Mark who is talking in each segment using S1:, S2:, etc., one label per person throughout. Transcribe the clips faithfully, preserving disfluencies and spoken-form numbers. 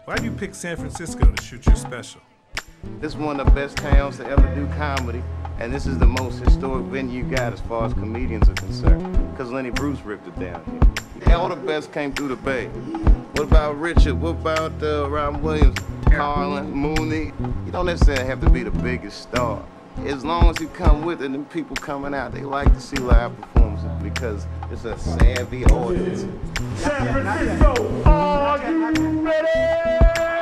S1: Why do you pick San Francisco to shoot your special?
S2: This is one of the best towns to ever do comedy, and this is the most historic venue you got as far as comedians are concerned, because Lenny Bruce ripped it down here. All the best came through the Bay. What about Richard? What about uh, Robin Williams, Carlin, Mooney? You don't necessarily have to be the biggest star. As long as you come with it, and people coming out, they like to see live performances because it's a savvy audience.
S3: San Francisco, are you ready?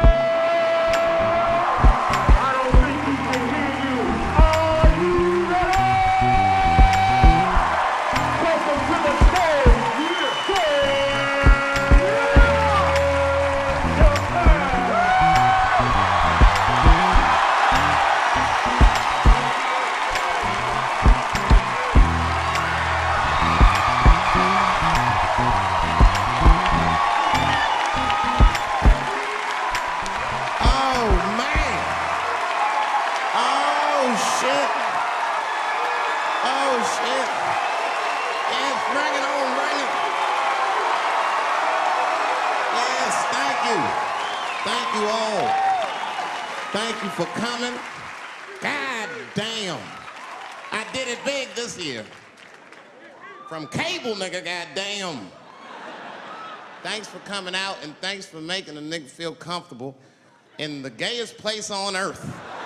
S4: Thank you for coming. God damn. I did it big this year. From cable, nigga, goddamn. Thanks for coming out, and thanks for making a nigga feel comfortable in the gayest place on earth.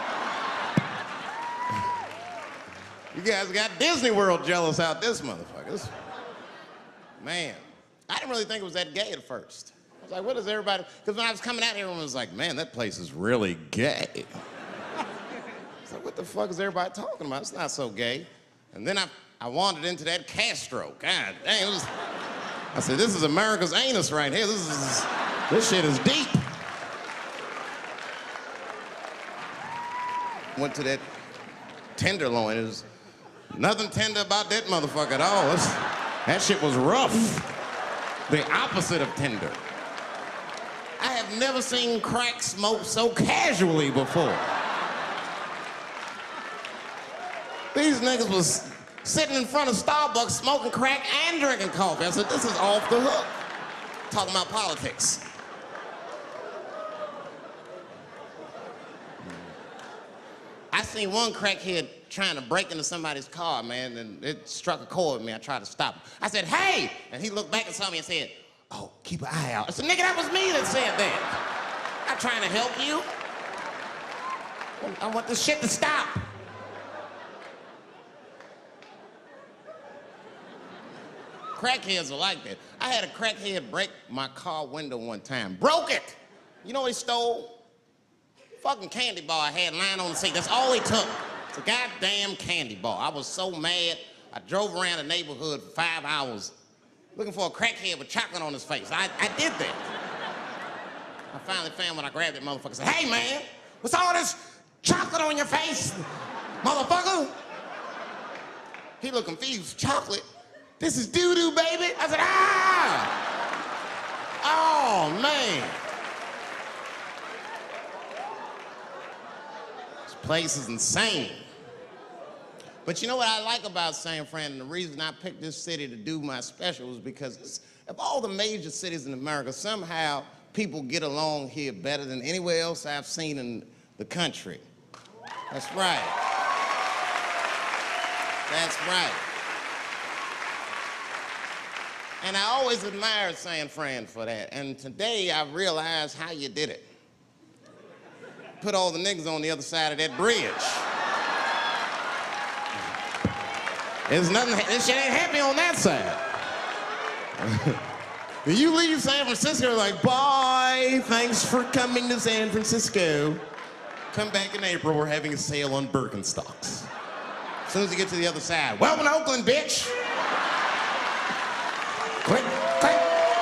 S4: You guys got Disney World jealous out this motherfuckers. Man, I didn't really think it was that gay at first. I was like, what is everybody? Because when I was coming out here, everyone was like, man, that place is really gay. I was like, what the fuck is everybody talking about? It's not so gay. And then I, I wandered into that Castro. God dang, it was, I said, this is America's anus right here. This is, this shit is deep. Went to that Tenderloin. It was nothing tender about that motherfucker at all. It's, that shit was rough. The opposite of tender. I have never seen crack smoked so casually before. These niggas was sitting in front of Starbucks smoking crack and drinking coffee. I said, this is off the hook. Talking about politics. I seen one crackhead trying to break into somebody's car, man, and it struck a chord with me. I tried to stop him. I said, hey! And he looked back and saw me and said, oh, keep an eye out. I said, nigga, that was me that said that. I'm trying to help you. I want this shit to stop. Crackheads are like that. I had a crackhead break my car window one time. Broke it! You know what he stole? Fucking candy bar I had lying on the seat. That's all he took. It's a goddamn candy bar. I was so mad. I drove around the neighborhood for five hours looking for a crackhead with chocolate on his face. I, I did that. I finally found when I grabbed that motherfucker and said, hey man, what's all this chocolate on your face, motherfucker? He looked confused. Chocolate? This is doo-doo, baby. I said, ah! Oh, man. This place is insane. But you know what I like about San Fran, and the reason I picked this city to do my special is because it's, of all the major cities in America, somehow people get along here better than anywhere else I've seen in the country. That's right. That's right. And I always admired San Fran for that. And today I realized how you did it. Put all the niggas on the other side of that bridge. There's nothing, this shit ain't happy on that side. You leave San Francisco like, bye, thanks for coming to San Francisco. Come back in April, we're having a sale on Birkenstocks. As soon as you get to the other side, welcome to Oakland, bitch. Click, click.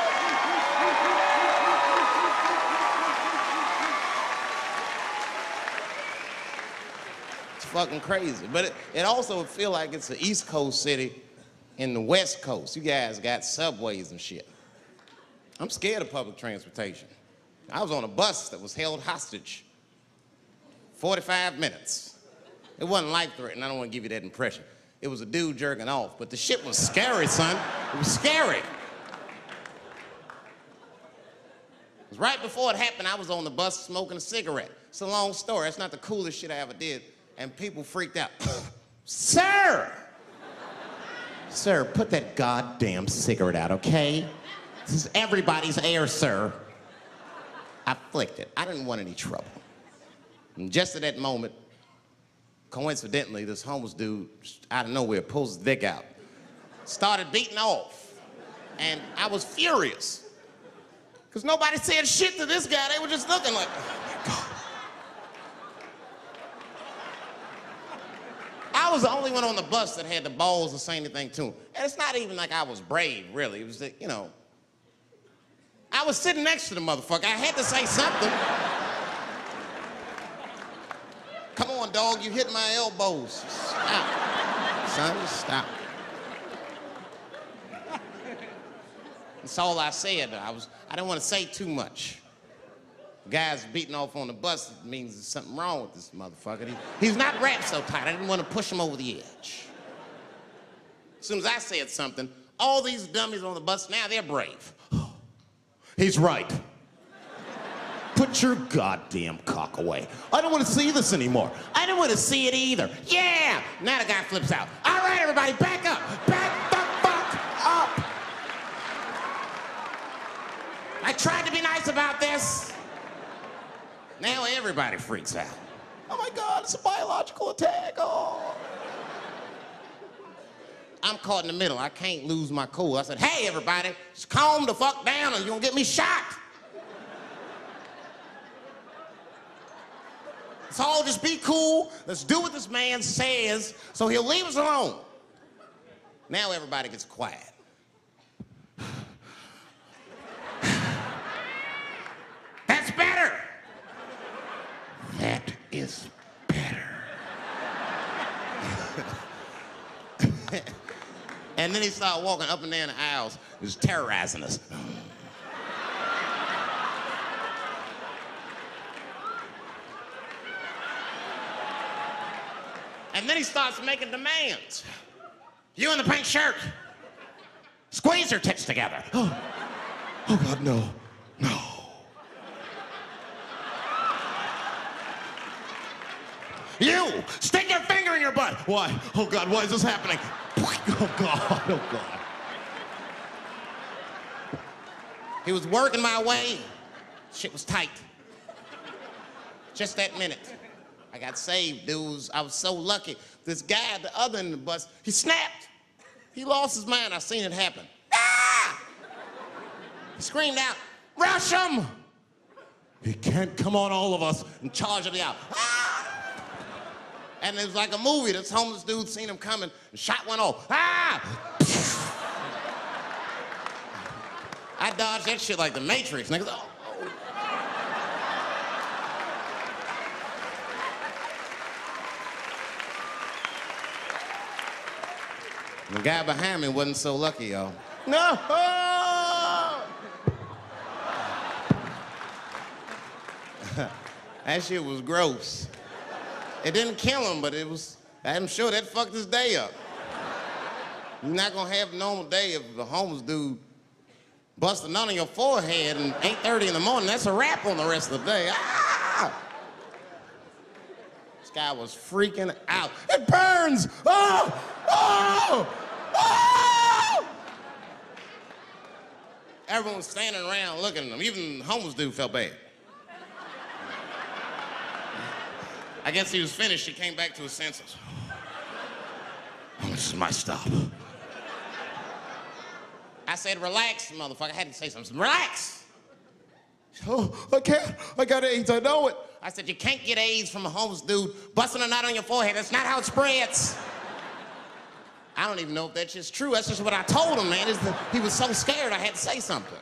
S4: It's fucking crazy. But it, it also would feel like it's an East Coast city in the West Coast. You guys got subways and shit. I'm scared of public transportation. I was on a bus that was held hostage. forty-five minutes. It wasn't life-threatening, I don't want to give you that impression. It was a dude jerking off, but the shit was scary, son. It was scary. 'Cause right before it happened, I was on the bus smoking a cigarette. It's a long story. It's not the coolest shit I ever did. And people freaked out. Sir! Sir, put that goddamn cigarette out, okay? This is everybody's air, sir. I flicked it. I didn't want any trouble. And just at that moment, coincidentally, this homeless dude, out of nowhere, pulls his dick out. Started beating off. And I was furious. Because nobody said shit to this guy. They were just looking like, oh my God. I was the only one on the bus that had the balls to say anything to him. And it's not even like I was brave, really. It was that, you know, I was sitting next to the motherfucker. I had to say something. Come on, dog, you hit my elbows. Stop. Son, stop. That's all I said. I was, I didn't want to say too much. Guys beating off on the bus means there's something wrong with this motherfucker. He, he's not wrapped so tight. I didn't want to push him over the edge. As soon as I said something, all these dummies on the bus, now they're brave. He's right. Put your goddamn cock away. I don't want to see this anymore. I don't want to see it either. Yeah! Now the guy flips out. All right, everybody, back up. Back the fuck up. I tried to be nice about this. Now everybody freaks out. Oh my God, it's a biological attack. Oh. I'm caught in the middle. I can't lose my cool. I said, hey, everybody, just calm the fuck down or you're gonna get me shot. Let's all just be cool. Let's do what this man says so he'll leave us alone. Now everybody gets quiet. That's better. That is better. And then he started walking up and down the aisles, just terrorizing us. And then he starts making demands. You in the pink shirt, squeeze your tits together. Oh, oh God, no, no. You, stick your finger in your butt. Why? Oh God, why is this happening? Oh God, oh God. He was working my way. Shit was tight. Just that minute. I got saved, dudes. I was so lucky. This guy at the other end of the bus, he snapped. He lost his mind. I seen it happen. Ah! He screamed out, rush him! He can't come on all of us and charge it out. Ah! And it was like a movie. This homeless dude seen him coming and shot one off. Ah! I dodged that shit like the Matrix. Niggas, oh. The guy behind me wasn't so lucky, y'all. No! That shit was gross. It didn't kill him, but it was, I'm sure that fucked his day up. You're not gonna have a normal day if the homeless dude busts a nut on your forehead and eight thirty in the morning. That's a wrap on the rest of the day. Ah! This guy was freaking out. It burns! Oh! Oh! Oh! Everyone was standing around looking at him. Even the homeless dude felt bad. I guess he was finished. He came back to his senses. Oh, this is my stop. I said, relax, motherfucker. I had to say something. Relax. Oh, I can't. I got AIDS. I know it. I said, you can't get AIDS from a homeless dude busting a nut on your forehead. That's not how it spreads. I don't even know if that's just true. That's just what I told him, man. The, he was so scared I had to say something.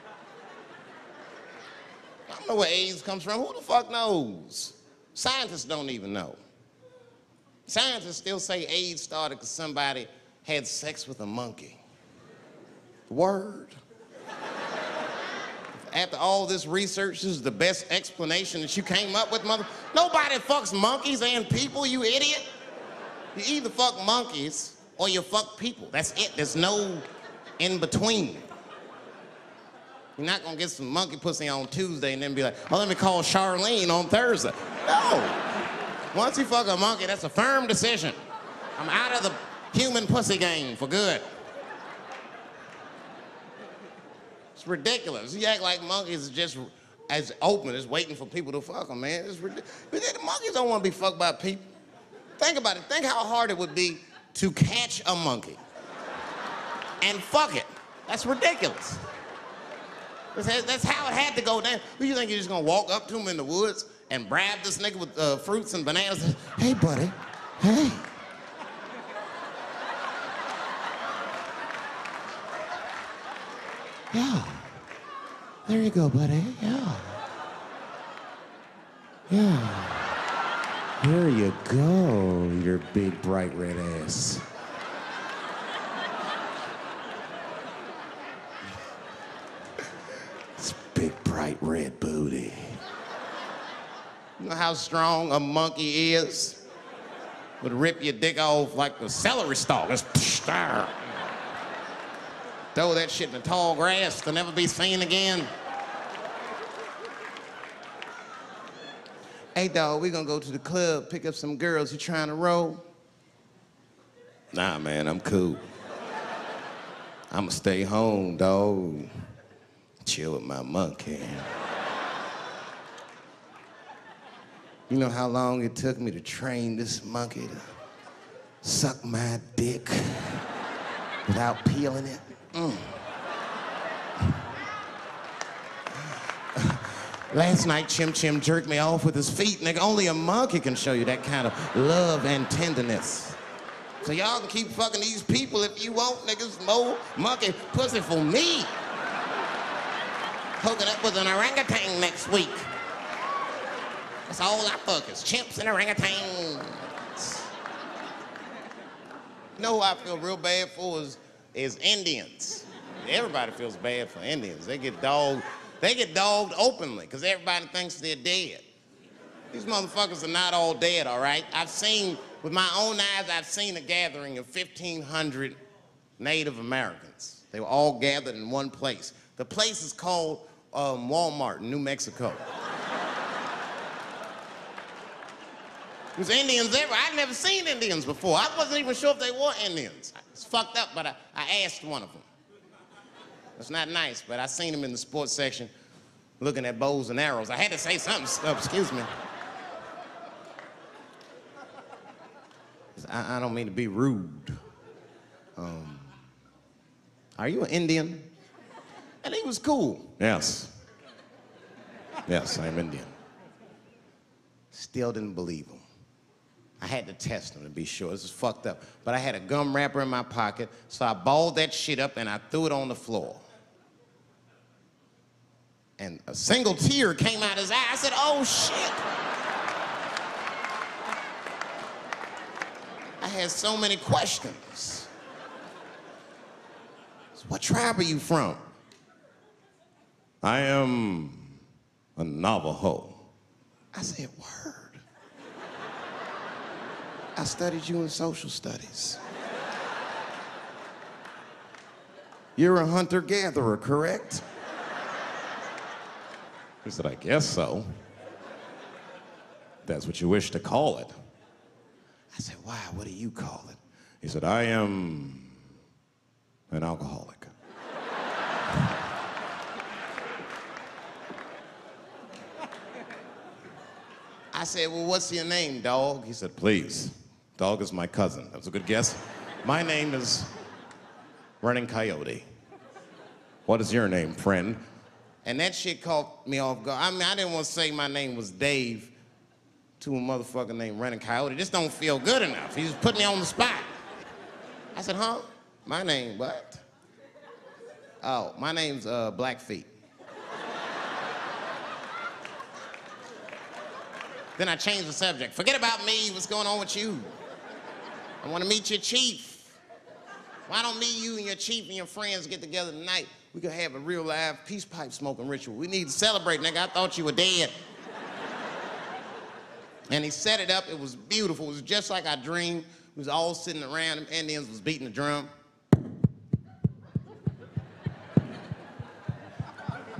S4: I don't know where AIDS comes from. Who the fuck knows? Scientists don't even know. Scientists still say AIDS started because somebody had sex with a monkey. Word. After all this research, this is the best explanation that you came up with, mother. Nobody fucks monkeys and people, you idiot. You either fuck monkeys or you fuck people. That's it. There's no in between. You're not gonna get some monkey pussy on Tuesday and then be like, oh, let me call Charlene on Thursday. No. Once you fuck a monkey, that's a firm decision. I'm out of the human pussy game for good. It's ridiculous. You act like monkeys are just as open as waiting for people to fuck them, man. It's ridiculous. But the monkeys don't want to be fucked by people. Think about it. Think how hard it would be to catch a monkey and fuck it. That's ridiculous. That's, that's how it had to go down. Who you think you're just gonna walk up to him in the woods and bribe this nigga with uh, fruits and bananas? Hey, buddy. Hey. Yeah. There you go, buddy. Yeah. Yeah. Here you go, your big, bright red ass. It's big, bright red booty. You know how strong a monkey is? Would rip your dick off like the celery stalk. Just throw that shit in the tall grass to never be seen again. Hey, dog, we gonna go to the club, pick up some girls. You trying to roll? Nah, man, I'm cool. I'ma stay home, dog. Chill with my monkey. You know how long it took me to train this monkey to suck my dick without peeling it? Mm. Last night, Chim Chim jerked me off with his feet. Nigga, only a monkey can show you that kind of love and tenderness. So y'all can keep fucking these people if you want, niggas. More monkey pussy for me. Hooking up with an orangutan next week. That's all I fuck is chimps and orangutans. You know who I feel real bad for is, is Indians. Everybody feels bad for Indians. They get dogged, they get dogged openly because everybody thinks they're dead. These motherfuckers are not all dead, all right? I've seen, with my own eyes, I've seen a gathering of fifteen hundred Native Americans. They were all gathered in one place. The place is called um, Walmart in New Mexico. There's Indians everywhere. I'd never seen Indians before. I wasn't even sure if they were Indians. It's fucked up, but I, I asked one of them. It's not nice, but I seen him in the sports section looking at bows and arrows. I had to say something. Oh, excuse me. I, I don't mean to be rude. Um, are you an Indian? And he was cool. Yes. Yes, I'm Indian. Still didn't believe him. I had to test him to be sure. This is fucked up. But I had a gum wrapper in my pocket, so I balled that shit up and I threw it on the floor. And a single tear came out his eye. I said, oh, shit. I had so many questions. So what tribe are you from? I am a Navajo. I said, word. I studied you in social studies. You're a hunter-gatherer, correct? He said, I guess so. That's what you wish to call it. I said, why? What do you call it? He said, I am an alcoholic. I said, well, what's your name, dog? He said, please. Dog is my cousin. That was a good guess. My name is Running Coyote. What is your name, friend? And that shit caught me off guard. I mean, I didn't want to say my name was Dave to a motherfucker named Running Coyote. This don't feel good enough. He just put me on the spot. I said, huh? My name, what? Oh, my name's uh, Blackfeet. Then I changed the subject. Forget about me, what's going on with you? I want to meet your chief. Why don't me, you, and your chief and your friends get together tonight? We could have a real live peace pipe smoking ritual. We need to celebrate, nigga. I thought you were dead. And he set it up. It was beautiful. It was just like I dreamed. We was all sitting around. Them Indians was beating the drum.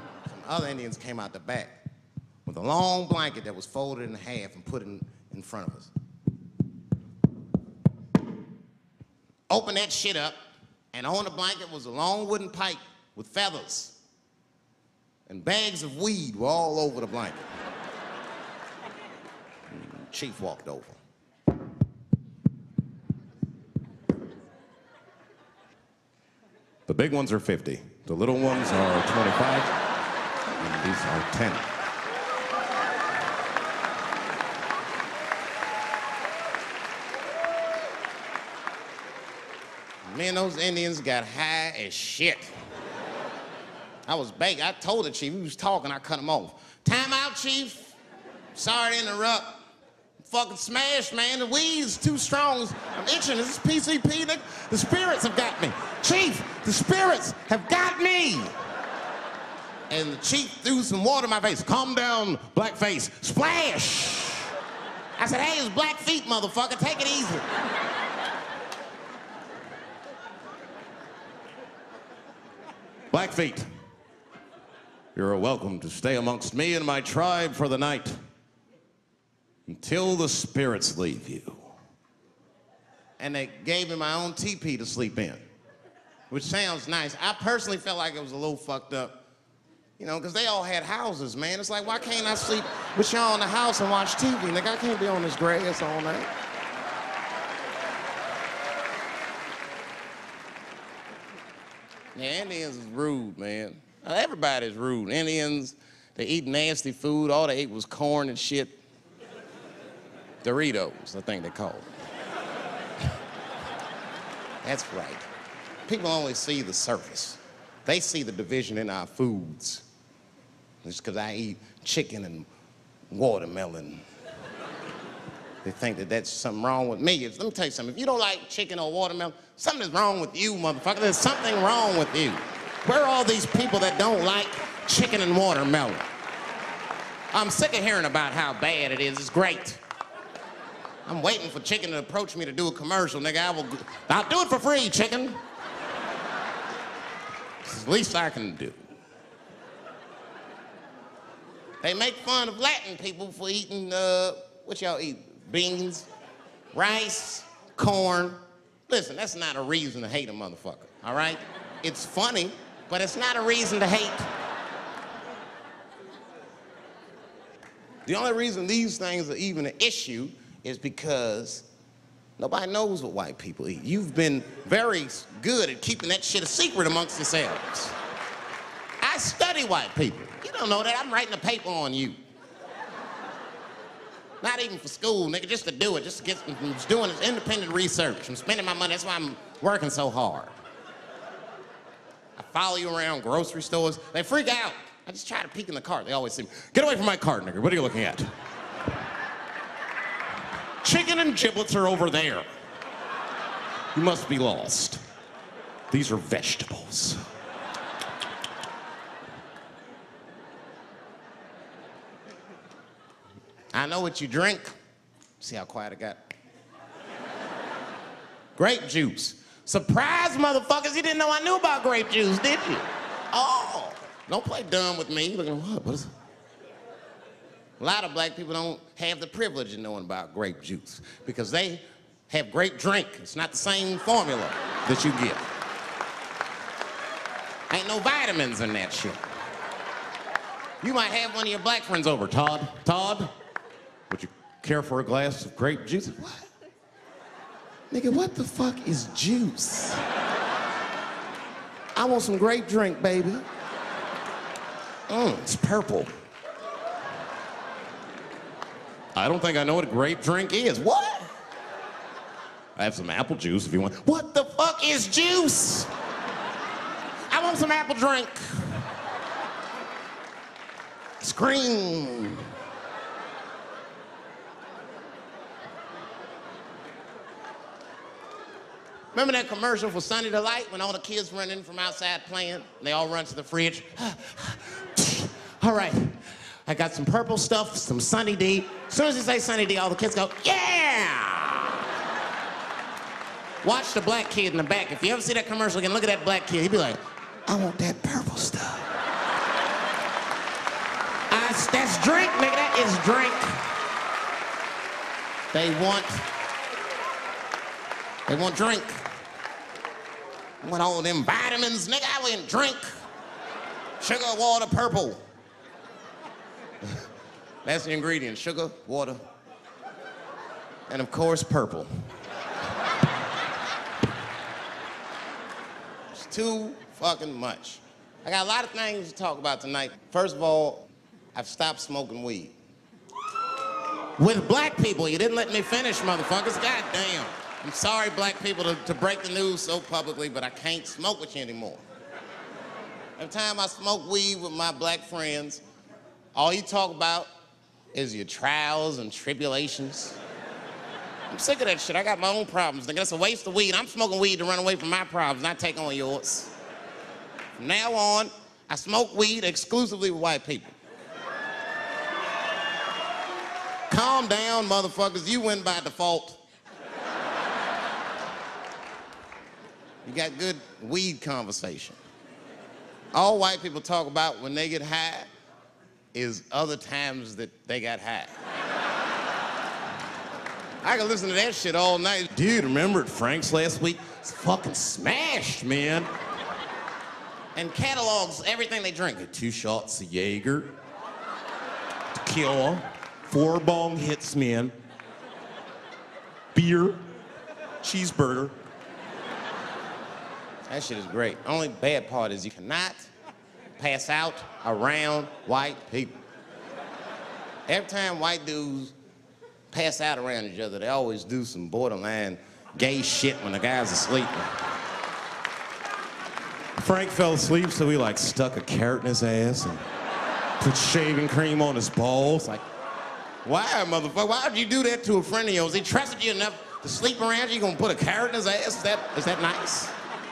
S4: Other Indians came out the back with a long blanket that was folded in half and put in, in front of us. Open that shit up, and on the blanket was a long wooden pipe with feathers. And bags of weed were all over the blanket. Chief walked over. The big ones are fifty. The little ones are twenty-five. And these are ten. Me and those Indians got high as shit. I was baked. I told the chief, he was talking, I cut him off. Time out, chief. Sorry to interrupt. I'm fucking smashed, man. The weed's too strong. I'm itching. This is P C P. The, the spirits have got me. Chief, the spirits have got me. And the chief threw some water in my face. Calm down, blackface. Splash. I said, hey, it's Blackfeet, motherfucker. Take it easy. Blackfeet. You're welcome to stay amongst me and my tribe for the night until the spirits leave you. And they gave me my own teepee to sleep in, which sounds nice. I personally felt like it was a little fucked up, you know, because they all had houses, man. It's like, why can't I sleep with y'all in the house and watch T V? Nigga, I can't be on this grass all night. Yeah, Indians is rude, man. Everybody's rude. Indians, they eat nasty food. All they ate was corn and shit. Doritos, I think they call it. That's right. People only see the surface. They see the division in our foods. Just because I eat chicken and watermelon. They think that that's something wrong with me. It's, let me tell you something. If you don't like chicken or watermelon, something is wrong with you, motherfucker. There's something wrong with you. Where are all these people that don't like chicken and watermelon? I'm sick of hearing about how bad it is. It's great. I'm waiting for chicken to approach me to do a commercial, nigga. I will, I'll do it for free, chicken. It's the least I can do. They make fun of Latin people for eating, uh, what y'all eat? Beans, rice, corn. Listen, that's not a reason to hate a motherfucker, all right? It's funny, but it's not a reason to hate. The only reason these things are even an issue is because nobody knows what white people eat. You've been very good at keeping that shit a secret amongst yourselves. I study white people. You don't know that. I'm writing a paper on you. Not even for school, nigga, just to do it, just to get, I'm just doing this independent research. I'm spending my money, that's why I'm working so hard. I follow you around grocery stores. They freak out. I just try to peek in the cart. They always say, get away from my cart, nigga. What are you looking at? Chicken and giblets are over there. You must be lost. These are vegetables. I know what you drink. See how quiet it got? Grape juice. Surprise, motherfuckers, you didn't know I knew about grape juice, did you? Oh, don't play dumb with me. Look at what? What is it? A lot of black people don't have the privilege of knowing about grape juice because they have grape drink. It's not the same formula that you get. Ain't no vitamins in that shit. You might have one of your black friends over, Todd. Todd, would you care for a glass of grape juice? What? Nigga, what the fuck is juice? I want some grape drink, baby. Mmm, it's purple. I don't think I know what a grape drink is. What? I have some apple juice if you want. What the fuck is juice? I want some apple drink. Scream. Remember that commercial for Sunny Delight when all the kids run in from outside playing? They all run to the fridge. All right, I got some purple stuff, some Sunny D. As soon as you say Sunny D, all the kids go, yeah! Watch the black kid in the back. If you ever see that commercial again, look at that black kid. He'd be like, I want that purple stuff. that's, that's drink, nigga. That is drink. They want, they want drink. I want all them vitamins, nigga. I want drink. Sugar, water, purple. That's the ingredient, sugar, water, and of course, purple. It's too fucking much. I got a lot of things to talk about tonight. First of all, I've stopped smoking weed. With black people, you didn't let me finish, motherfuckers. God damn. I'm sorry, black people, to, to break the news so publicly, but I can't smoke with you anymore. Every time I smoke weed with my black friends, all you talk about is your trials and tribulations. I'm sick of that shit. I got my own problems. Nigga, that's a waste of weed. I'm smoking weed to run away from my problems, not take on yours. From now on, I smoke weed exclusively with white people. Calm down, motherfuckers. You win by default. You got good weed conversation. All white people talk about when they get high is other times that they got high. I can listen to that shit all night. Dude, remember at Frank's last week? It's fucking smashed, man. And catalogs everything they drink. Two shots of Jaeger, tequila, four bong hits, man, beer, cheeseburger. That shit is great. Only bad part is you cannot pass out around white people. Every time white dudes pass out around each other, they always do some borderline gay shit when the guy's asleep. Frank fell asleep, so he like stuck a carrot in his ass and put shaving cream on his balls. Like, why, motherfucker? Why would you do that to a friend of yours? He trusted you enough to sleep around you, you gonna put a carrot in his ass? Is that, is that nice?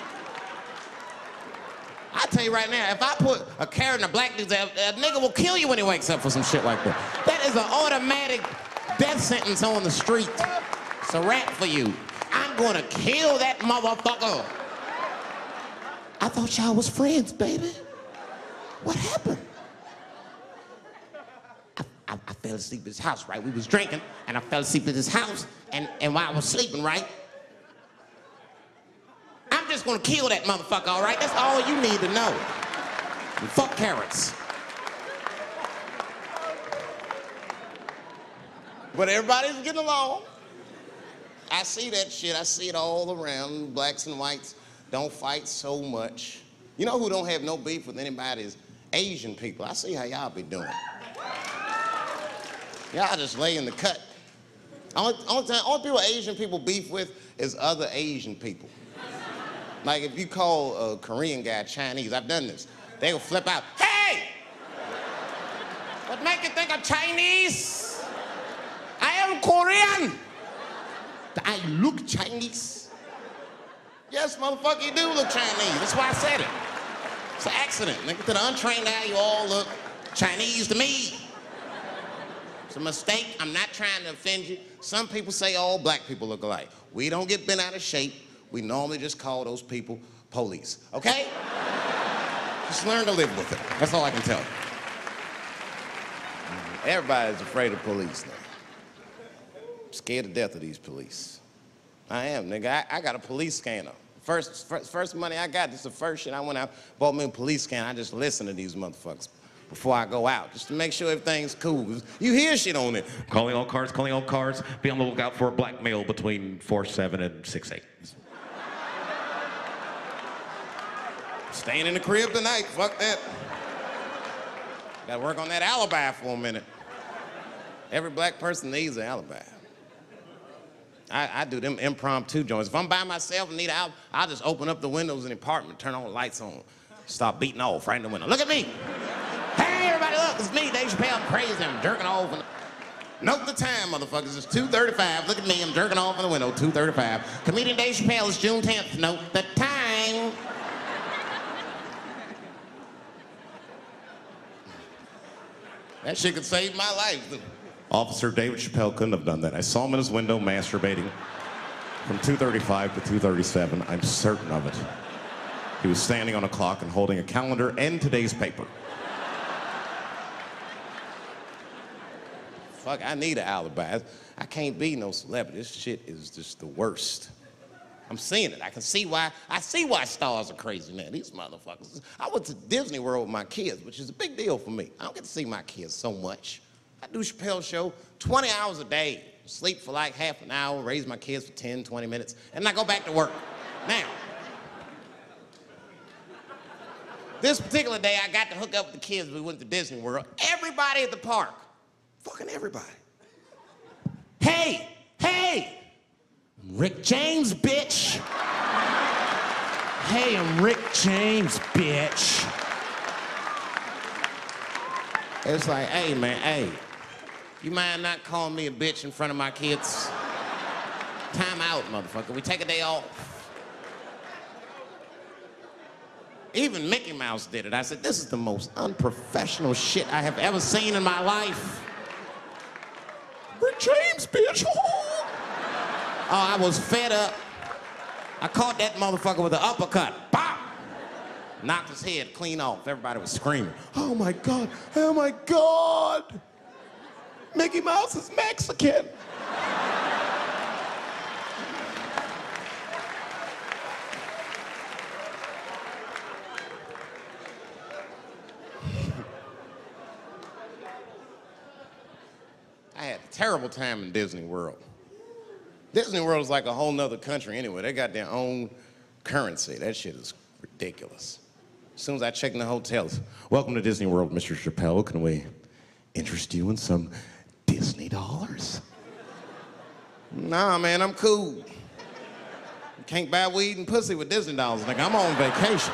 S4: I tell you right now, if I put a carrot in a black dude's ass, a nigga will kill you when he wakes up for some shit like that. That is an automatic death sentence on the street. It's a rap for you. I'm gonna kill that motherfucker. I thought y'all was friends, baby. What happened? I, I, I fell asleep at his house, right? We was drinking, and I fell asleep at his house, and, and while I was sleeping, right? I'm just gonna kill that motherfucker, all right? That's all you need to know. And fuck carrots. But everybody's getting along. I see that shit. I see it all around. Blacks and whites don't fight so much. You know who don't have no beef with anybody is Asian people. I see how y'all be doing. Y'all just lay in the cut. Only, only, time, only people Asian people beef with is other Asian people. Like if you call a Korean guy Chinese, I've done this. They will flip out, hey! What make you think I'm Chinese? I am Korean. I look Chinese. Yes, motherfucker, you do look Chinese. That's why I said it. It's an accident. Nigga, to the untrained eye, you all look Chinese to me. It's a mistake. I'm not trying to offend you. Some people say all black people look alike. We don't get bent out of shape. We normally just call those people police, okay? Just learn to live with it. That's all I can tell you. Everybody's afraid of police now. I'm scared to death of these police. I am, nigga. I, I got a police scanner. First, first, first money I got, this is the first shit I went out, bought me a police scanner. I just listen to these motherfuckers before I go out, just to make sure everything's cool. You hear shit on it.
S5: Calling all cars, calling all cars. Be on the lookout for a black male between four seven and six eight.
S4: Staying in the crib tonight, fuck that. Gotta work on that alibi for a minute. Every black person needs an alibi. I, I do them impromptu joints. If I'm by myself and need an alibi, I'll just open up the windows in the apartment, turn all the lights on, start beating off right in the window. Look at me. Hey, everybody, look, it's me, Dave Chappelle. I'm crazy, I'm jerking off. And... Note the time, motherfuckers, it's two thirty-five. Look at me, I'm jerking off in the window, two thirty-five. Comedian Dave Chappelle, it's June tenth. Note the time. That shit could save my life.
S5: Officer David Chappelle couldn't have done that. I saw him in his window masturbating from two thirty-five to two thirty-seven. I'm certain of it. He was standing on a clock and holding a calendar and today's paper.
S4: fuck, I need an alibi. I can't be no celebrity. This shit is just the worst. I'm seeing it. I can see why, I see why stars are crazy now. These motherfuckers. I went to Disney World with my kids, which is a big deal for me. I don't get to see my kids so much. I do Chappelle's show twenty hours a day, sleep for like half an hour, raise my kids for ten, twenty minutes, and then I go back to work. Now, this particular day, I got to hook up with the kids. We went to Disney World. Everybody at the park, fucking everybody. Hey, hey, Rick James, bitch. Hey, I'm Rick James, bitch. It's like, hey, man, hey, you mind not calling me a bitch in front of my kids? Time out, motherfucker. We take a day off. Even Mickey Mouse did it. I said, this is the most unprofessional shit I have ever seen in my life. Rick James, bitch. Oh, I was fed up. I caught that motherfucker with an uppercut. Bop! Knocked his head clean off. Everybody was screaming. Oh my God, oh my God. Mickey Mouse is Mexican. I had a terrible time in Disney World. Disney World is like a whole nother country anyway. They got their own currency. That shit is ridiculous. As soon as I check in the hotels, welcome to Disney World, Mister Chappelle. Can we interest you in some Disney dollars? Nah, man, I'm cool. You can't buy weed and pussy with Disney dollars. Like, I'm on vacation.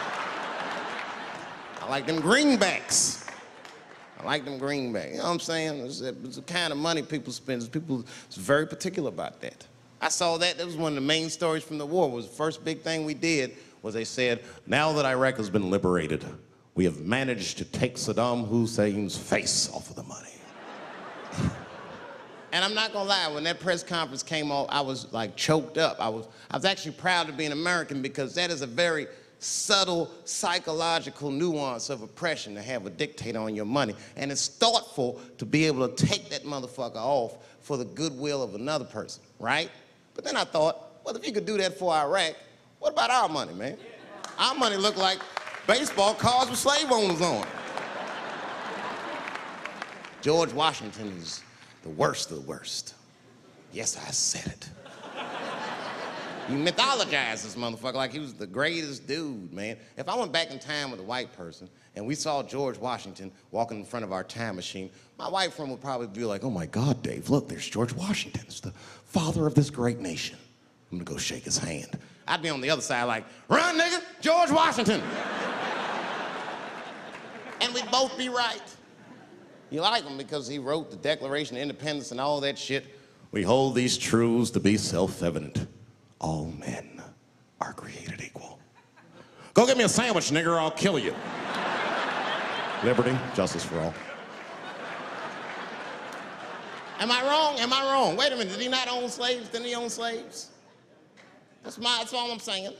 S4: I like them greenbacks. I like them greenbacks. You know what I'm saying? It's, it's the kind of money people spend. People is very particular about that. I saw that. That was one of the main stories from the war. It was the first big thing we did was they said, now that Iraq has been liberated, we have managed to take Saddam Hussein's face off of the money. And I'm not gonna lie, when that press conference came off, I was like choked up. I was, I was actually proud to be an American because that is a very subtle psychological nuance of oppression to have a dictator on your money. And it's thoughtful to be able to take that motherfucker off for the goodwill of another person, right? But then I thought, well, if you could do that for Iraq, what about our money, man? Our money looked like baseball cards with slave owners on it. George Washington is the worst of the worst. Yes, I said it. You mythologize this motherfucker like he was the greatest dude, man. If I went back in time with a white person and we saw George Washington walking in front of our time machine, my white friend would probably be like, oh my God, Dave, look, there's George Washington. It's the father of this great nation. I'm gonna go shake his hand. I'd be on the other side like, run, nigga, George Washington. And we'd both be right. You like him because he wrote the Declaration of Independence and all that shit. We hold these truths to be self-evident. All men are created equal. Go get me a sandwich, nigger, or I'll kill you. Liberty, justice for all. Am I wrong? Am I wrong? Wait a minute, did he not own slaves? Didn't he own slaves? That's my, that's all I'm saying.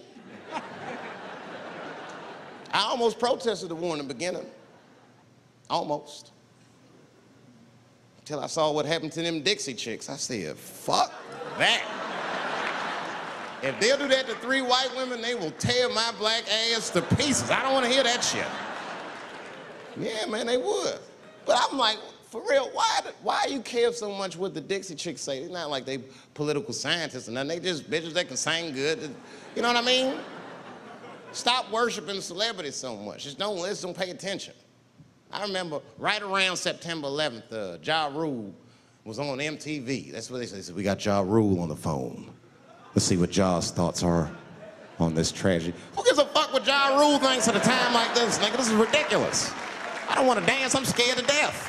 S4: I almost protested the war in the beginning. Almost. Until I saw what happened to them Dixie chicks. I said, fuck that. If they'll do that to three white women, they will tear my black ass to pieces. I don't want to hear that shit. Yeah, man, they would. But I'm like, for real, why, why you care so much what the Dixie chicks say? It's not like they political scientists or nothing. They just bitches that can sing good. You know what I mean? Stop worshiping celebrities so much. Just don't listen, don't pay attention. I remember right around September eleventh, uh, Ja Rule was on M T V. That's what they said. They said, we got Ja Rule on the phone. Let's see what Ja's thoughts are on this tragedy. Who gives a fuck what Ja Rule thinks at a time like this, nigga? This is ridiculous. I don't want to dance, I'm scared to death.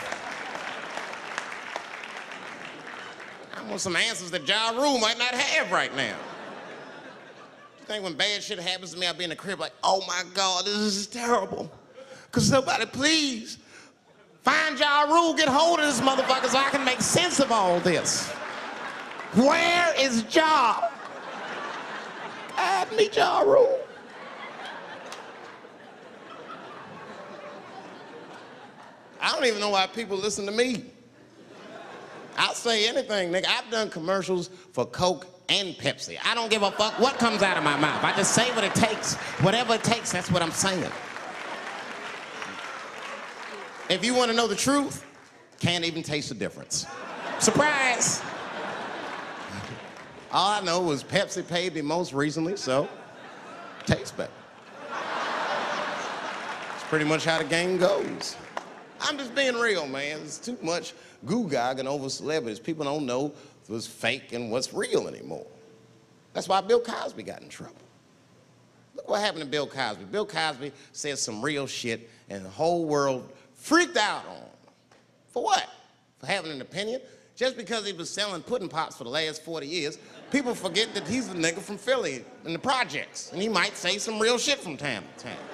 S4: I want some answers that Ja Rule might not have right now. You think when bad shit happens to me, I'll be in the crib like, oh my God, this is terrible. Could somebody please find Ja Rule, get hold of this motherfucker so I can make sense of all this. Where is Ja? Guide me, Ja Rule. I don't even know why people listen to me. I'll say anything, nigga. I've done commercials for Coke and Pepsi. I don't give a fuck what comes out of my mouth. I just say what it takes. Whatever it takes, that's what I'm saying. If you want to know the truth, can't even taste the difference. Surprise! All I know was Pepsi paid me most recently, so tastes better. It's pretty much how the game goes. I'm just being real, man. There's too much goo-gagging over celebrities. People don't know what's fake and what's real anymore. That's why Bill Cosby got in trouble. Look what happened to Bill Cosby. Bill Cosby said some real shit, and the whole world freaked out on him. For what? For having an opinion? Just because he was selling pudding pops for the last forty years, people forget that he's a nigga from Philly in the projects, and he might say some real shit from time to time.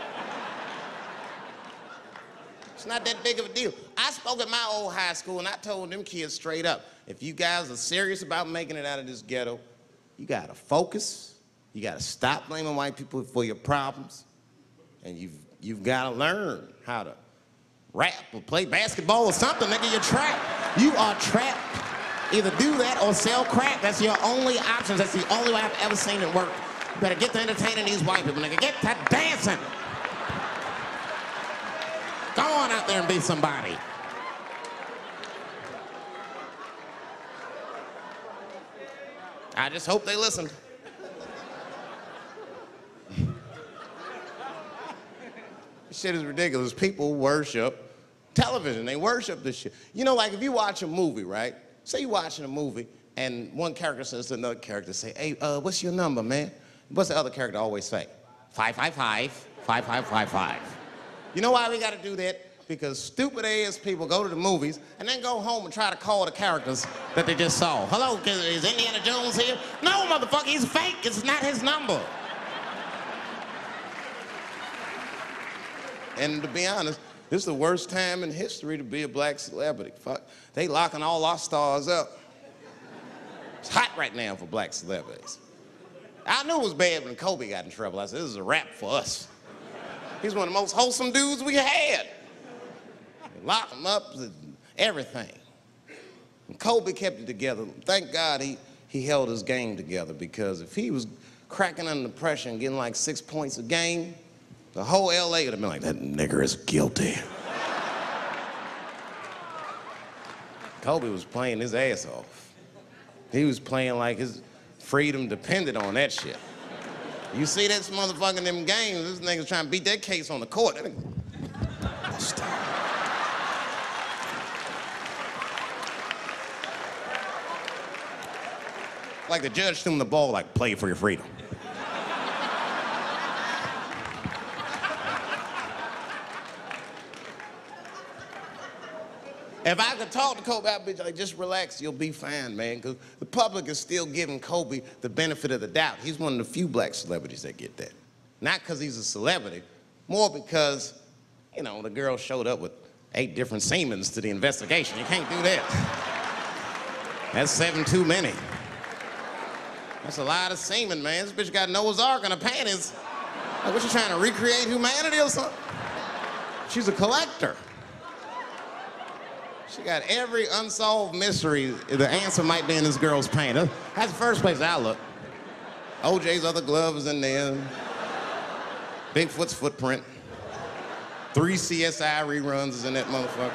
S4: It's not that big of a deal. I spoke at my old high school, and I told them kids straight up, if you guys are serious about making it out of this ghetto, you gotta focus, you gotta stop blaming white people for your problems, and you've, you've gotta learn how to rap or play basketball or something, nigga, you're trapped. You are trapped. Either do that or sell crack. That's your only options. That's the only way I've ever seen it work. You better get to entertaining these white people, nigga. Get to dancing. Go on out there and be somebody. I just hope they listened. This shit is ridiculous. People worship television. They worship this shit. You know, like if you watch a movie, right? Say you're watching a movie and one character says to another character, say, hey, uh, what's your number, man? What's the other character always say? five five five, five five five five. You know why we gotta do that? Because stupid ass people go to the movies and then go home and try to call the characters that they just saw. Hello, is Indiana Jones here? No, motherfucker, he's fake. It's not his number. And to be honest, this is the worst time in history to be a black celebrity. Fuck, they locking all our stars up. It's hot right now for black celebrities. I knew it was bad when Kobe got in trouble. I said, this is a wrap for us. He's one of the most wholesome dudes we had. They locked him up, everything. And Kobe kept it together. Thank God he, he held his game together, because if he was cracking under pressure and getting like six points a game, the whole L A would have been like, that nigger is guilty. Kobe was playing his ass off. He was playing like his freedom depended on that shit. You see this motherfucker in them games, this nigga's trying to beat that case on the court. That nigga... Stop. Like the judge threw him the ball, like, play for your freedom. If I could talk to Kobe, I'd be like, just relax, you'll be fine, man. Because the public is still giving Kobe the benefit of the doubt. He's one of the few black celebrities that get that. Not because he's a celebrity, more because, you know, the girl showed up with eight different semens to the investigation. You can't do that. That's seven too many. That's a lot of semen, man. This bitch got Noah's Ark in her panties. Like, what, you trying to recreate humanity or something? She's a collector. She got every unsolved mystery. The answer might be in this girl's paint. That's the first place I look. O J's other glove is in there. Bigfoot's footprint. Three C S I reruns is in that motherfucker.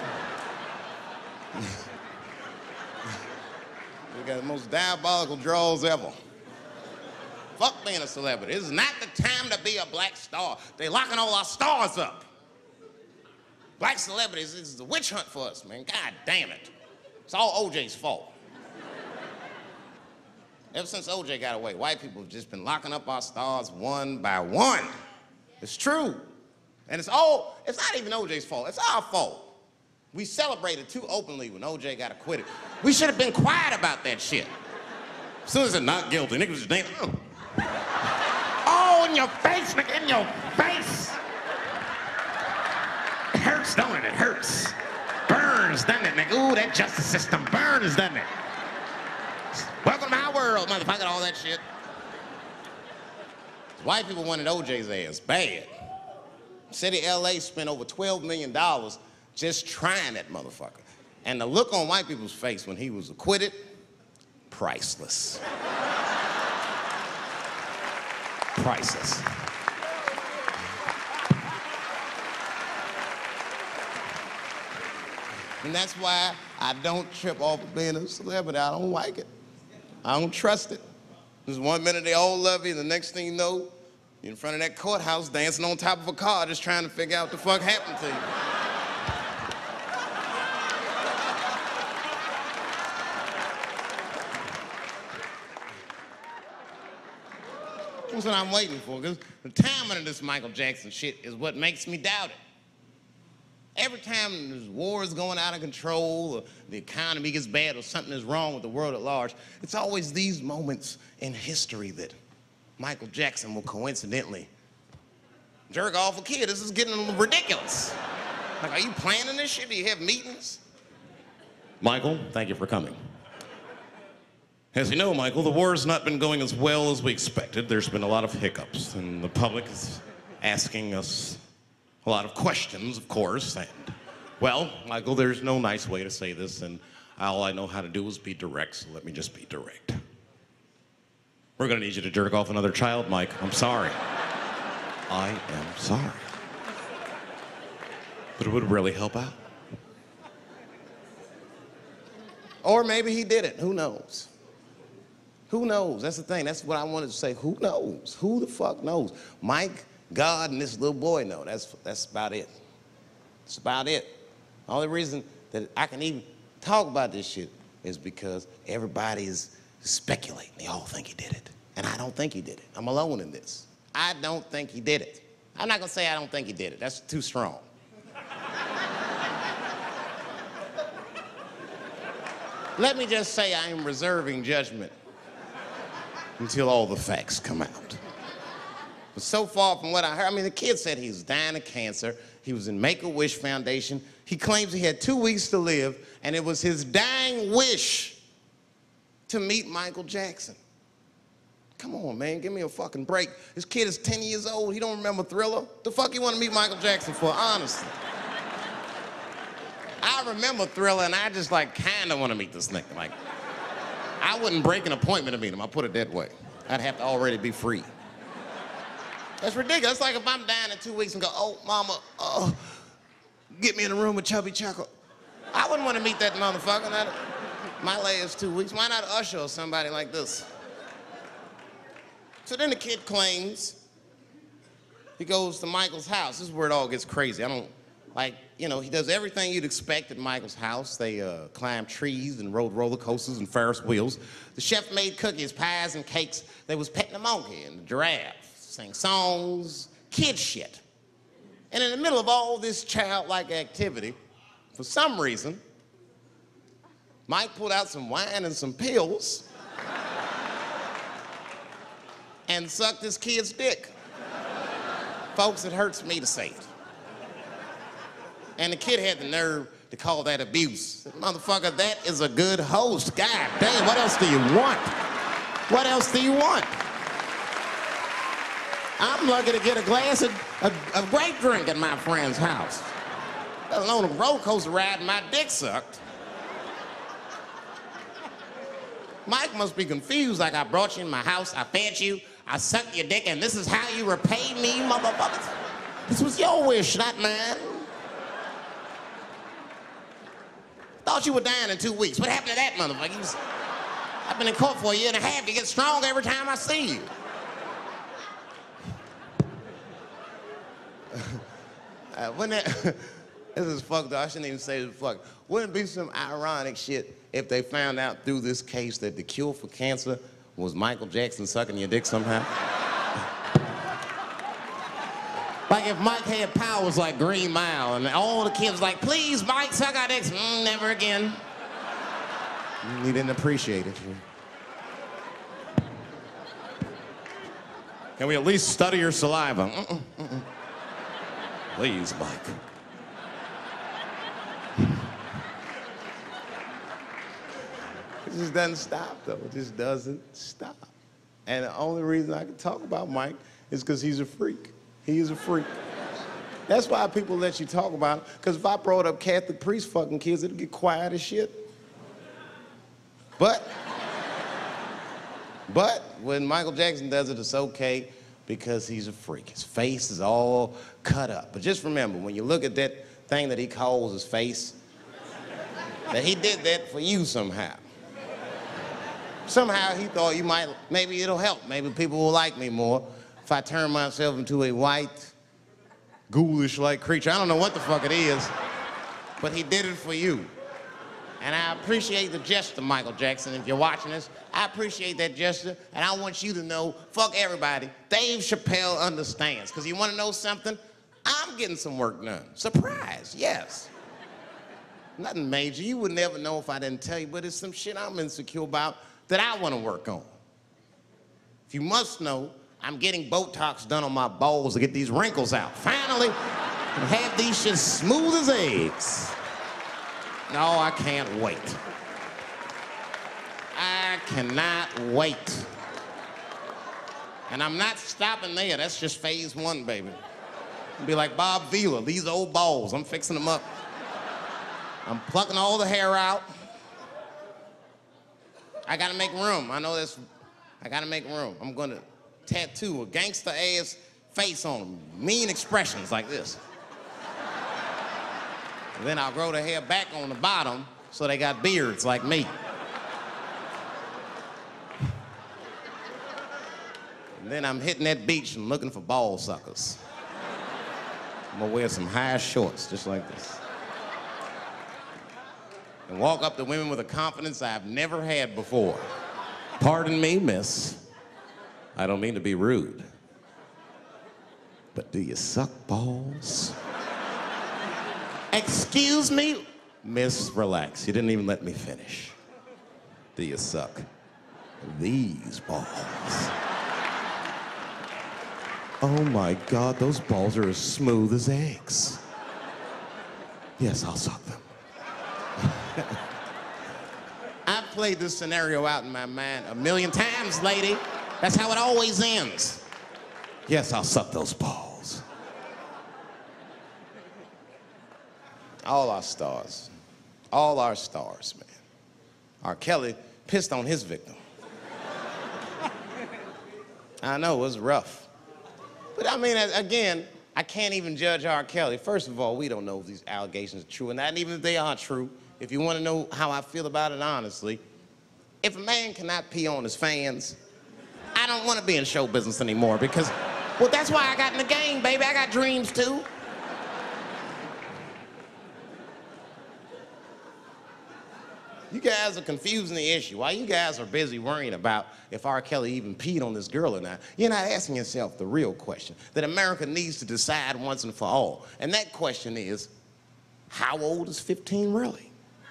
S4: We got the most diabolical draws ever. Fuck being a celebrity. This is not the time to be a black star. They locking all our stars up. Black celebrities, this is a witch hunt for us, man. God damn it. It's all O J's fault. Ever since O J got away, white people have just been locking up our stars one by one. It's true. And it's all, it's not even O J's fault, it's our fault. We celebrated too openly when O J got acquitted. We should have been quiet about that shit. As soon as it's not guilty, niggas just damn. Oh. Oh, in your face, nigga, in your face. It hurts, don't it? It hurts. Burns, doesn't it, nigga? Ooh, that justice system burns, doesn't it? Welcome to my world, motherfucker, all that shit. White people wanted O J's ass bad. City of L A spent over twelve million dollars just trying that motherfucker. And the look on white people's face when he was acquitted, priceless. Priceless. And that's why I don't trip off of being a celebrity. I don't like it. I don't trust it. Just one minute they all love you, and the next thing you know, you're in front of that courthouse dancing on top of a car just trying to figure out what the fuck happened to you. That's what I'm waiting for, because the timing of this Michael Jackson shit is what makes me doubt it. Every time this war is going out of control, or the economy gets bad, or something is wrong with the world at large, it's always these moments in history that Michael Jackson will coincidentally jerk off a kid. This is getting ridiculous. Like, are you planning this shit? Do you have meetings?
S5: Michael, thank you for coming. As you know, Michael, the war has not been going as well as we expected. There's been a lot of hiccups, and the public is asking us a lot of questions, of course, and, well, Michael, there's no nice way to say this, and all I know how to do is be direct, so let me just be direct. We're gonna need you to jerk off another child, Mike. I'm sorry. I am sorry. But it would really help out.
S4: Or maybe he did it. Who knows? Who knows? That's the thing. That's what I wanted to say. Who knows? Who the fuck knows? Mike, God, and this little boy know. That's, that's about it. That's about it. The only reason that I can even talk about this shit is because everybody is speculating. They all think he did it. And I don't think he did it. I'm alone in this. I don't think he did it. I'm not gonna say I don't think he did it. That's too strong. Let me just say I am reserving judgment until all the facts come out. But so far from what I heard, I mean, the kid said he was dying of cancer. He was in Make-A-Wish Foundation. He claims he had two weeks to live, and it was his dying wish to meet Michael Jackson. Come on, man, give me a fucking break. This kid is ten years old. He don't remember Thriller. The fuck you want to meet Michael Jackson for, honestly? I remember Thriller, and I just, like, kind of want to meet this nigga. Like, I wouldn't break an appointment to meet him. I'll put it that way. I'd have to already be free. That's ridiculous. That's like if I'm dying in two weeks and go, oh, mama, oh, get me in a room with Chubby Checker. I wouldn't want to meet that motherfucker. That, my last two weeks. Why not Usher or somebody like this? So then the kid claims he goes to Michael's house. This is where it all gets crazy. I don't, like, you know, he does everything you'd expect at Michael's house. They uh, climb trees and rode roller coasters and Ferris wheels. The chef made cookies, pies, and cakes. They was petting a monkey and a giraffe. Sang songs, kid shit. And in the middle of all this childlike activity, for some reason, Mike pulled out some wine and some pills and sucked his kid's dick. Folks, it hurts me to say it. And the kid had the nerve to call that abuse. Motherfucker, that is a good host. God damn, what else do you want? What else do you want? I'm lucky to get a glass of, of, of grape drink at my friend's house. Let alone a roller coaster ride and my dick sucked. Mike must be confused, like I brought you in my house, I fed you, I sucked your dick, and this is how you repay me, motherfuckers? This was your wish, not mine. Thought you were dying in two weeks. What happened to that motherfucker? Was, I've been in court for a year and a half. You get stronger every time I see you. Uh, wouldn't it, this is fucked up. I shouldn't even say this fuck. Wouldn't it be some ironic shit if they found out through this case that the cure for cancer was Michael Jackson sucking your dick somehow? Like if Mike had powers like Green Mile and all the kids like, please, Mike, suck our dicks. Mm, never again. He didn't appreciate it.
S5: Can we at least study your saliva? Mm-mm, mm-mm. Please, Mike.
S4: It just doesn't stop, though. It just doesn't stop. And the only reason I can talk about Mike is because he's a freak. He is a freak.
S2: That's why people let you talk about it. Because if I brought up Catholic priest fucking kids, it'd get quiet as shit. But, but when Michael Jackson does it, it's okay because he's a freak. His face is all cut up. But just remember, when you look at that thing that he calls his face, that he did that for you somehow. Somehow he thought you might, maybe it'll help. Maybe people will like me more if I turn myself into a white, ghoulish-like creature. I don't know what the fuck it is, but he did it for you. And I appreciate the gesture, Michael Jackson. If you're watching this, I appreciate that gesture, and I want you to know, fuck everybody, Dave Chappelle understands. Because you want to know something? I'm getting some work done. Surprise, yes. Nothing major. You would never know if I didn't tell you, but it's some shit I'm insecure about that I want to work on. If you must know, I'm getting Botox done on my balls to get these wrinkles out. Finally, and have these shit smooth as eggs. No, I can't wait. I cannot wait. And I'm not stopping there. That's just phase one, baby. It'll be like Bob Vila, these old balls. I'm fixing them up. I'm plucking all the hair out. I gotta make room. I know this. I gotta make room. I'm gonna tattoo a gangster ass face on them. Mean expressions like this. And then I'll grow the hair back on the bottom so they got beards like me. And then I'm hitting that beach and looking for ball suckers. I'm gonna wear some high shorts just like this. And walk up to women with a confidence I've never had before. Pardon me, miss. I don't mean to be rude. But do you suck balls? Excuse me? Miss, relax. You didn't even let me finish. Do you suck these balls? Oh my God, those balls are as smooth as eggs. Yes, I'll suck them. I've played this scenario out in my mind a million times, lady. That's how it always ends. Yes, I'll suck those balls. All our stars, all our stars, man. R. Kelly pissed on his victim. I know, it was rough. But I mean, again, I can't even judge R. Kelly. First of all, we don't know if these allegations are true, and not even if they are true. If you want to know how I feel about it honestly, if a man cannot pee on his fans, I don't want to be in show business anymore because, well, that's why I got in the game, baby. I got dreams too. You guys are confusing the issue. While you guys are busy worrying about if R. Kelly even peed on this girl or not, you're not asking yourself the real question that America needs to decide once and for all. And that question is, how old is fifteen really?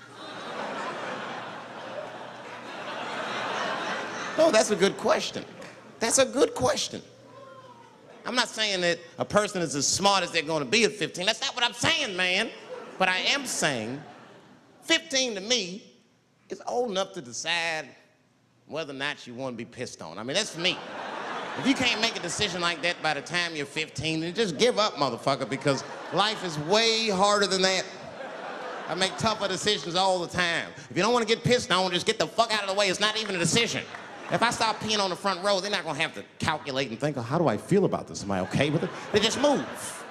S2: No, that's a good question. That's a good question. I'm not saying that a person is as smart as they're going to be at fifteen. That's not what I'm saying, man. But I am saying fifteen to me is old enough to decide whether or not you want to be pissed on. I mean, that's me. If you can't make a decision like that by the time you're fifteen, then just give up, motherfucker, because life is way harder than that. I make tougher decisions all the time. If you don't want to get pissed on, just get the fuck out of the way. It's not even a decision. If I start peeing on the front row, they're not going to have to calculate and think, oh, how do I feel about this? Am I okay with it? They just move.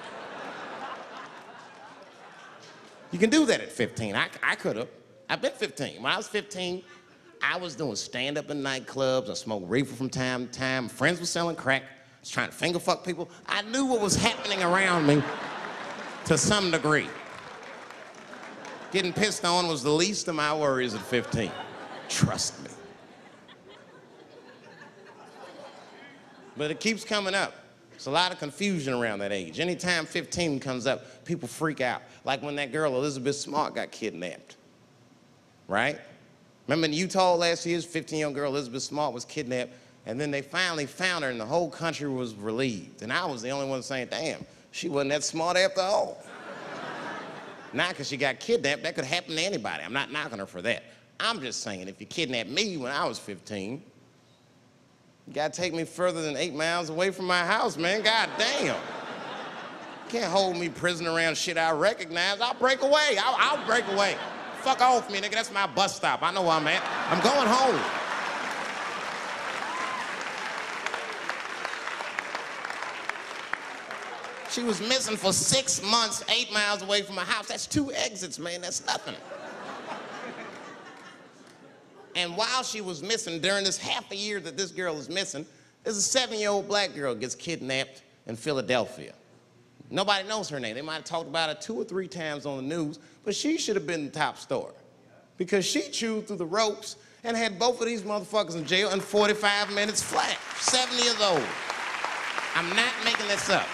S2: You can do that at fifteen. I, I could have. I've been fifteen. When I was fifteen, I was doing stand-up in nightclubs. I smoked reefer from time to time. Friends were selling crack. I was trying to finger fuck people. I knew what was happening around me to some degree. Getting pissed on was the least of my worries at fifteen. Trust me. But it keeps coming up. There's a lot of confusion around that age. Anytime fifteen comes up, people freak out. Like when that girl, Elizabeth Smart, got kidnapped. Right? Remember in Utah last year, fifteen-year-old girl Elizabeth Smart was kidnapped, and then they finally found her, and the whole country was relieved. And I was the only one saying, damn, she wasn't that smart after all. Not because she got kidnapped. That could happen to anybody. I'm not knocking her for that. I'm just saying, if you kidnapped me when I was fifteen, you gotta take me further than eight miles away from my house, man. God damn.
S4: can't hold me prisoner around shit I recognize. I'll break away. I'll, I'll break away. Fuck off me, nigga. That's my bus stop. I know where I'm at. I'm going home. She was missing for six months, eight miles away from my house. That's two exits, man. That's nothing. And while she was missing, during this half a year that this girl is missing, there's a seven-year-old black girl gets kidnapped in Philadelphia. Nobody knows her name. They might have talked about her two or three times on the news, but she should have been the top story because she chewed through the ropes and had both of these motherfuckers in jail in forty-five minutes flat. Seven years old. I'm not making this up.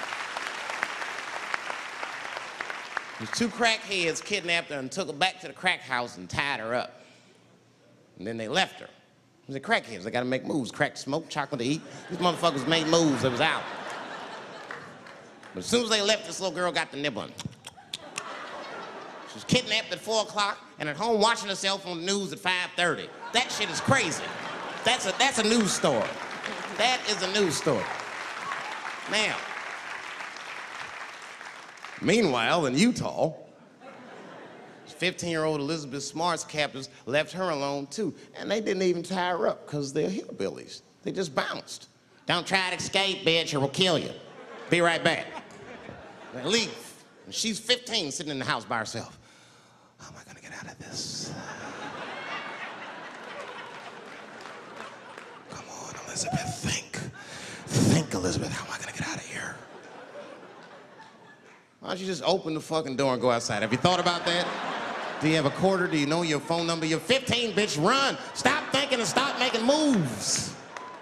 S4: These two crackheads kidnapped her and took her back to the crack house and tied her up. And then they left her. It was the crackheads. They got to make moves. Crack to smoke, chocolate to eat. These motherfuckers made moves. It was out. But as soon as they left, this little girl got the nibbling. She was kidnapped at four o'clock and at home watching herself on the news at five thirty. That shit is crazy. That's a, that's a news story. That is a news story. Now, meanwhile, in Utah, fifteen-year-old Elizabeth Smart's captors left her alone, too. And they didn't even tie her up, because they're hillbillies. They just bounced. Don't try to escape, bitch, or we'll kill you. Be right back. They leave. And she's fifteen, sitting in the house by herself. How am I gonna get out of this? Come on, Elizabeth, think. Think, Elizabeth, how am I gonna get out of here? Why don't you just open the fucking door and go outside? Have you thought about that? Do you have a quarter? Do you know your phone number? You're fifteen, bitch, run. Stop thinking and stop making moves.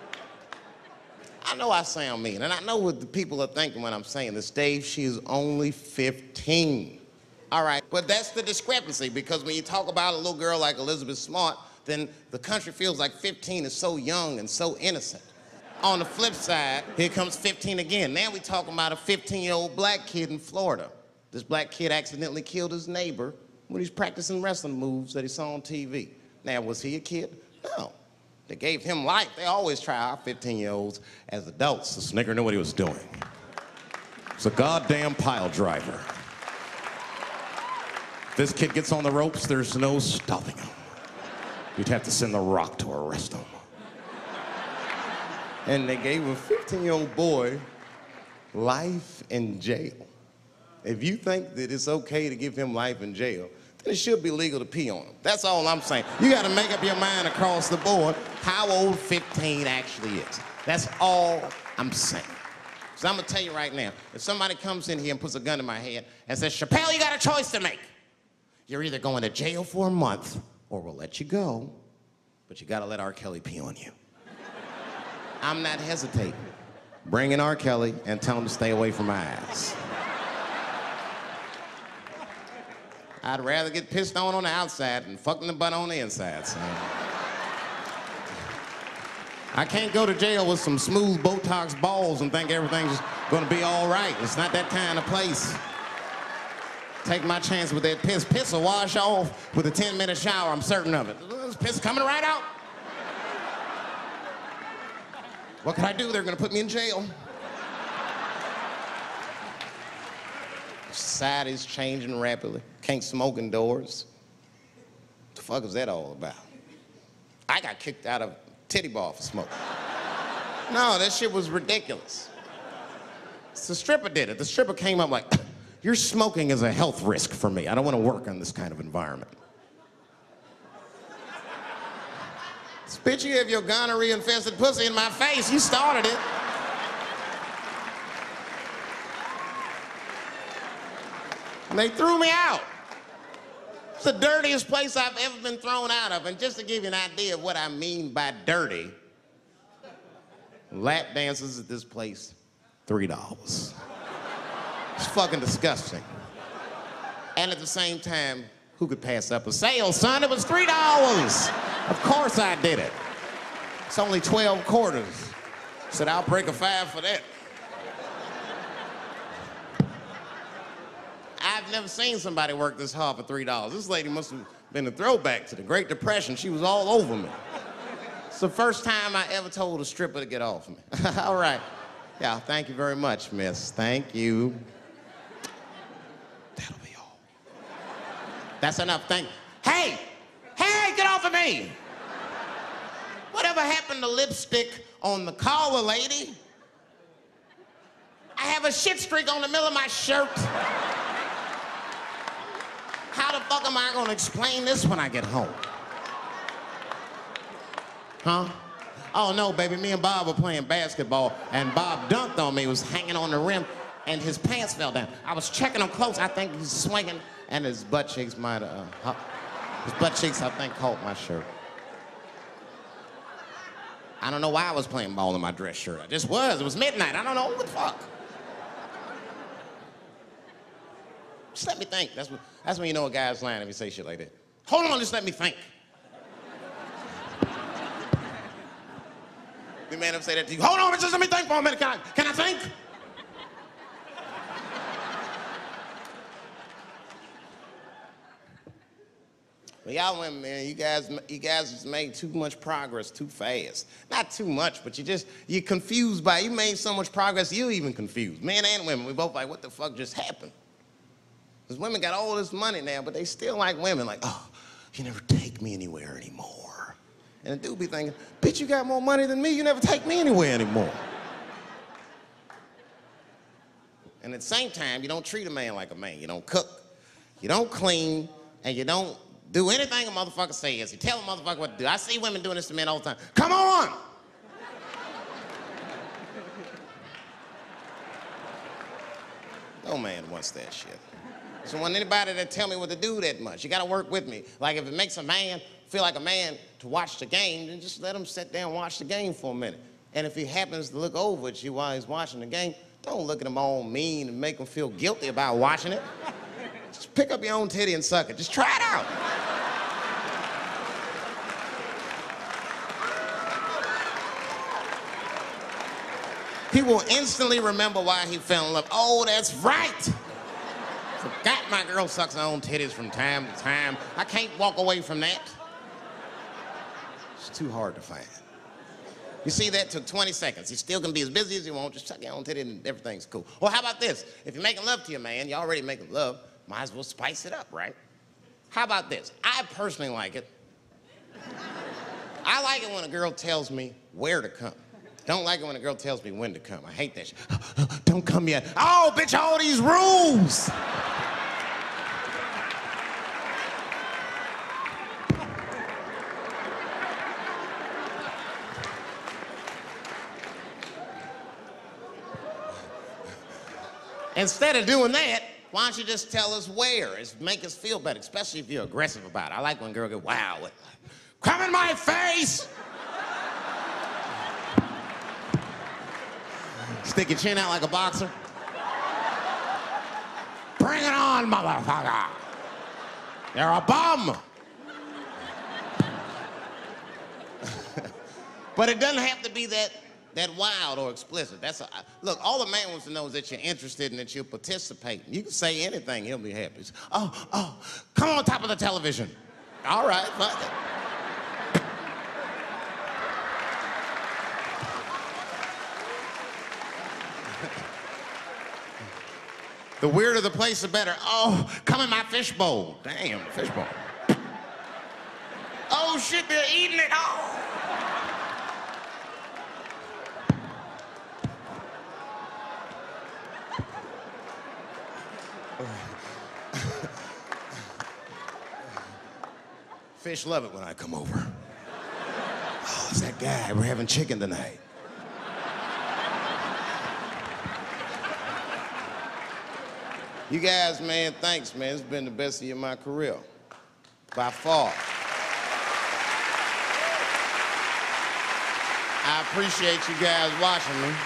S4: I know I sound mean, and I know what the people are thinking when I'm saying this. Dave, she is only fifteen. All right, but that's the discrepancy, because when you talk about a little girl like Elizabeth Smart, then the country feels like fifteen is so young and so innocent. On the flip side, here comes fifteen again. Now we talking about a fifteen-year-old black kid in Florida. This black kid accidentally killed his neighbor when he's practicing wrestling moves that he saw on T V. Now, was he a kid? No. They gave him life. They always try our fifteen-year-olds as adults.
S5: The Snicker knew what he was doing. It's a goddamn pile driver. If this kid gets on the ropes, there's no stopping him. You'd have to send the Rock to arrest him.
S4: And they gave a fifteen-year-old boy life in jail. If you think that it's okay to give him life in jail, then it should be legal to pee on him. That's all I'm saying. You got to make up your mind across the board how old fifteen actually is. That's all I'm saying. So I'm going to tell you right now, if somebody comes in here and puts a gun in my head and says, Chappelle, you got a choice to make. You're either going to jail for a month or we'll let you go, but you got to let R. Kelly pee on you. I'm not hesitating. Bring in R. Kelly and tell him to stay away from my ass. I'd rather get pissed on on the outside than fucking the butt on the inside, son. I can't go to jail with some smooth Botox balls and think everything's gonna be all right. It's not that kind of place. Take my chance with that piss. Piss will wash off with a ten-minute shower, I'm certain of it. This piss coming right out. What can I do? They're gonna put me in jail. Society's changing rapidly. Can't smoke indoors. What the fuck is that all about? I got kicked out of titty bar for smoking. No, that shit was ridiculous. The stripper did it. The stripper came up like, your smoking is a health risk for me. I don't want to work in this kind of environment. Bitch, you have your gonorrhea-infested pussy in my face. You started it. And they threw me out. It's the dirtiest place I've ever been thrown out of. And just to give you an idea of what I mean by dirty, lap dances at this place, three dollars. It's fucking disgusting. And at the same time, who could pass up a sale, son? It was three dollars. Of course I did it. It's only twelve quarters. Said, I'll break a five for that. I've never seen somebody work this hard for three dollars. This lady must have been a throwback to the Great Depression. She was all over me. It's the first time I ever told a stripper to get off me. All right. Yeah, thank you very much, miss. Thank you. That's enough. Thank. Hey, hey, get off of me! Whatever happened to lipstick on the collar, lady? I have a shit streak on the middle of my shirt. How the fuck am I gonna explain this when I get home? Huh? Oh no, baby, me and Bob were playing basketball and Bob dunked on me, he was hanging on the rim and his pants fell down. I was checking him close, I think he's swinging and his butt cheeks might have, uh, his butt cheeks I think caught my shirt. I don't know why I was playing ball in my dress shirt. I just was, it was midnight, I don't know, what the fuck? Just let me think. That's when, that's when you know a guy's lying if he say shit like that. Hold on, just let me think. The man ever say that to you? Hold on, just let me think for a minute. Can I, can I think? Well, y'all women, man, you guys, you guys just made too much progress too fast. Not too much, but you just, you're confused by it. You made so much progress, you're even confused. Men and women, we both like, what the fuck just happened? Because women got all this money now, but they still like women. Like, oh, you never take me anywhere anymore. And the dude be thinking, bitch, you got more money than me. You never take me anywhere anymore. And at the same time, you don't treat a man like a man. You don't cook, you don't clean, and you don't do anything a motherfucker says. You tell a motherfucker what to do. I see women doing this to men all the time. Come on! No man wants that shit. So I want anybody that tell me what to do that much. You gotta work with me. Like if it makes a man feel like a man to watch the game, then just let him sit down and watch the game for a minute. And if he happens to look over at you while he's watching the game, don't look at him all mean and make him feel guilty about watching it. Just pick up your own titty and suck it. Just try it out. He will instantly remember why he fell in love. Oh, that's right. Forgot my girl sucks her own titties from time to time. I can't walk away from that. It's too hard to find. You see, that took twenty seconds. You still can be as busy as you want, just suck your own titty and everything's cool. Well, how about this? If you're making love to your man, you're already making love, might as well spice it up, right? How about this? I personally like it. I like it when a girl tells me where to come. Don't like it when a girl tells me when to come. I hate that shit. Don't come yet. Oh, bitch, all these rules. Instead of doing that, why don't you just tell us where? It's make us feel better, especially if you're aggressive about it. I like when girls get wow. With, come in my face! Stick your chin out like a boxer. Bring it on, motherfucker. You're a bum. But it doesn't have to be that, that wild or explicit. That's a, look, all the man wants to know is that you're interested and that you're participating. You can say anything, he'll be happy. Oh, oh, come on top of the television. All right, fuck it. The weirder the place, the better. Oh, come in my fishbowl. Damn, fishbowl. Oh, shit, they're eating it. Oh. Fish love it when I come over. Oh, it's that guy. We're having chicken tonight. You guys, man, thanks, man. It's been the best year of my career, by far. I appreciate you guys watching me.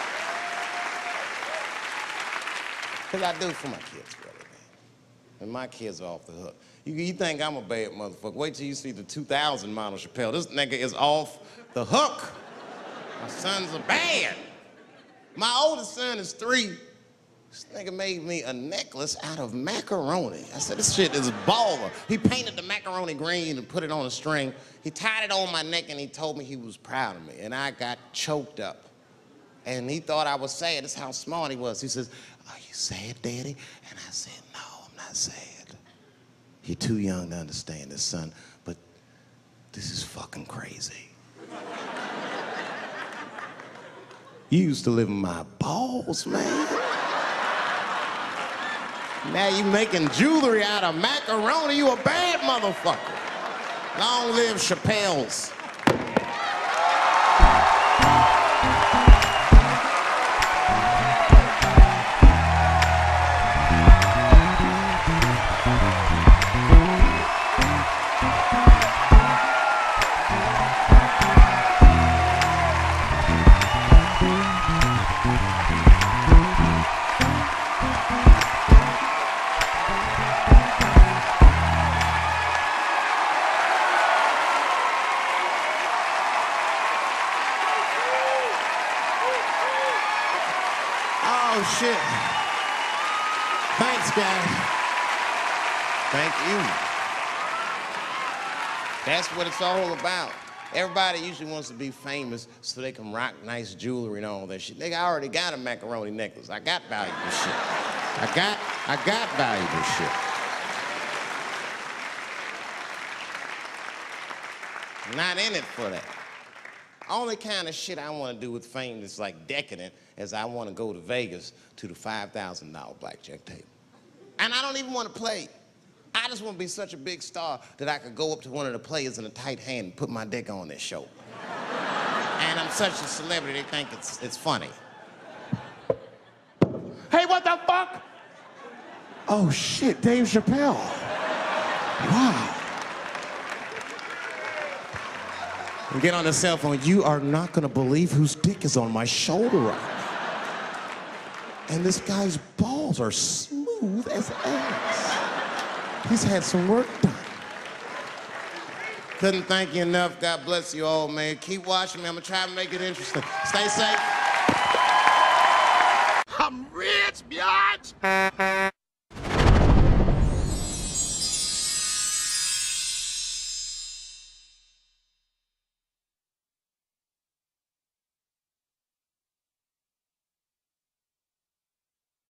S4: Because I do it for my kids, really, man. And my kids are off the hook. You, you think I'm a bad motherfucker. Wait till you see the two thousand model Chappelle. This nigga is off the hook. My sons are bad. My oldest son is three. This nigga made me a necklace out of macaroni. I said, this shit is baller. He painted the macaroni green and put it on a string. He tied it on my neck and he told me he was proud of me. And I got choked up. And he thought I was sad. That's how smart he was. He says, are you sad, Daddy? And I said, no, I'm not sad. You're too young to understand this, son, but this is fucking crazy. You used to live in my balls, man. Now you making jewelry out of macaroni. You a bad motherfucker. Long live Chappelle's. Oh, shit. Thanks, guys. Thank you. That's what it's all about. Everybody usually wants to be famous so they can rock nice jewelry and all that shit. Nigga, I already got a macaroni necklace. I got valuable shit. I got, I got valuable shit. I'm not in it for that. Only kind of shit I want to do with fame that's like decadent is I want to go to Vegas to the five thousand dollar blackjack table. And I don't even want to play. I just want to be such a big star that I could go up to one of the players in a tight hand and put my dick on their show. And I'm such a celebrity, they think it's, it's funny. Hey, what the fuck? Oh, shit, Dave Chappelle. Wow. And get on the cell phone. You are not gonna believe whose dick is on my shoulder right now. And this guy's balls are smooth as ass. He's had some work done. Couldn't thank you enough. God bless you all, man. Keep watching me. I'm gonna try to make it interesting. Stay safe.
S3: I'm rich, biatch.